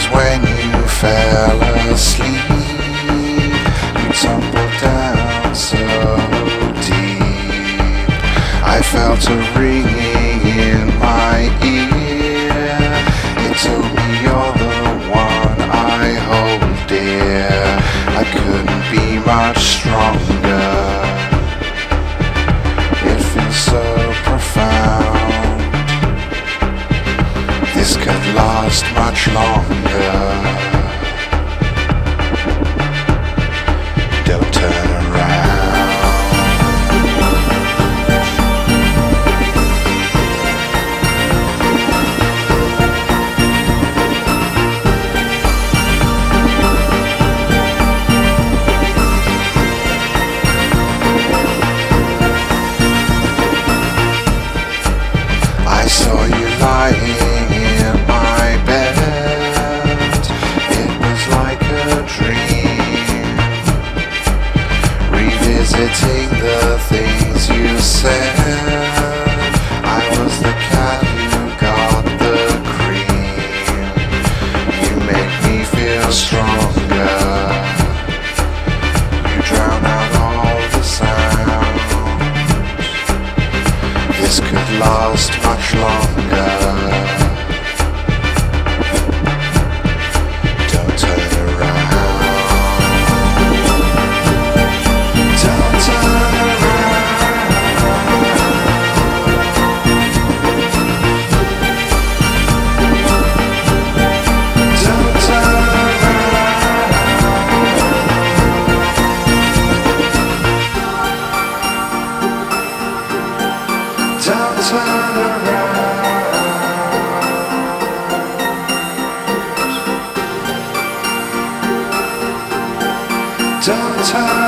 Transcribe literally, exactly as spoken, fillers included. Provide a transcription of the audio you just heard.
was when you fell asleep. You tumbled down so deep. I felt a ringing in my ear. It told me you're the one I hold dear. I couldn't be much stronger. It feels so profound. This could last much longer. Don't turn around. I saw you lying in my bed. It was like a dream, revisiting the things you said. I was the cat who got the cream. You make me feel stronger. You drown out all the sounds. This could last much longer. Don't turn around. Don't turn around. Don't turn around. Don't turn around. Don't turn